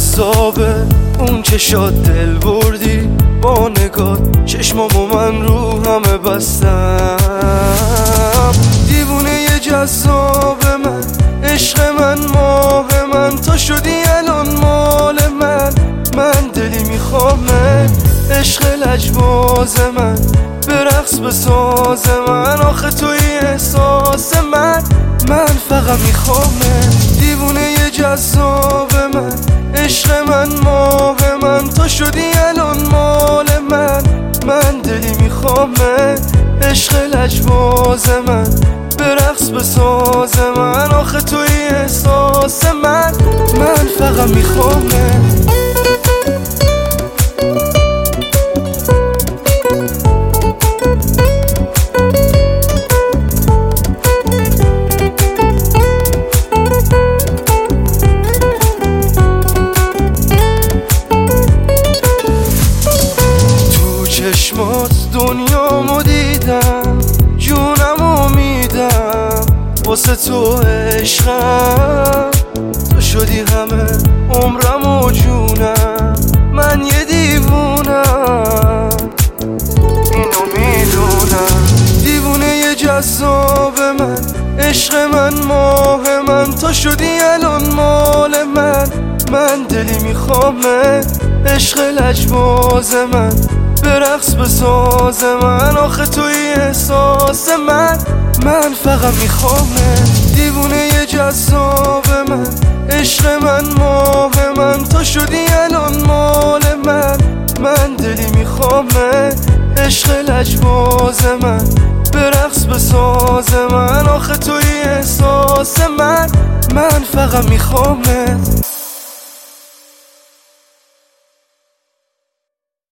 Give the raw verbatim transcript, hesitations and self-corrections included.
جذابه اون چشات دل بردی با نگاه، چشمامو من رو همه بستم. دیوونه جذاب من، عشق من، ماه من، تو شدی الان مال من. من دلی میخوامه، عشق لجباز من، به رقص بساز من، آخه توی احساس من. من فقط میخوامه، دیوونه جذاب من، عشق من، ماه من، تو شدی الان مال من. من دلی میخوامه، عشق لجباز من، به رقص بساز من، آخه توی احساس من. من فقط میخوامه. چشمات دنیامو دیدم، جونمو میدم واسه تو عشقم. تو شدی همه عمرم و جونم، من یه دیوونم، اینو میدونم. دیوونه یه جذاب من، عشق من، ماه من، تو شدی الان مال من. من دلی میخوامه، عشق لجباز من، به رقص بساز من، آخه توی احساس من. من فقط میخوامه، دیوونه جذاب من، عشق من، ماه من، تو شدی الان مال من. من دلی میخوامه، عشق لجباز من، به رقص بساز من، آخه توی احساس من. من فقط میخوامه.